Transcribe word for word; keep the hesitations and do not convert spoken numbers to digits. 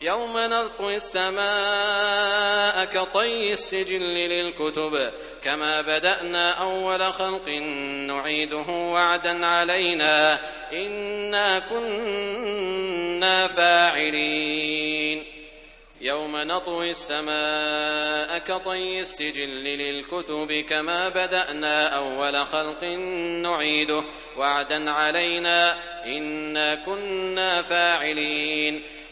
يوم نطوي السماء كطي السجل للكتب كما بدأنا أول خلق نعيده وعدا علينا إنا كنا فاعلين يوم نطوي السماء كطي السجل للكتب كما بدأنا أول خلق نعيده وعدا علينا إنا كنا فاعلين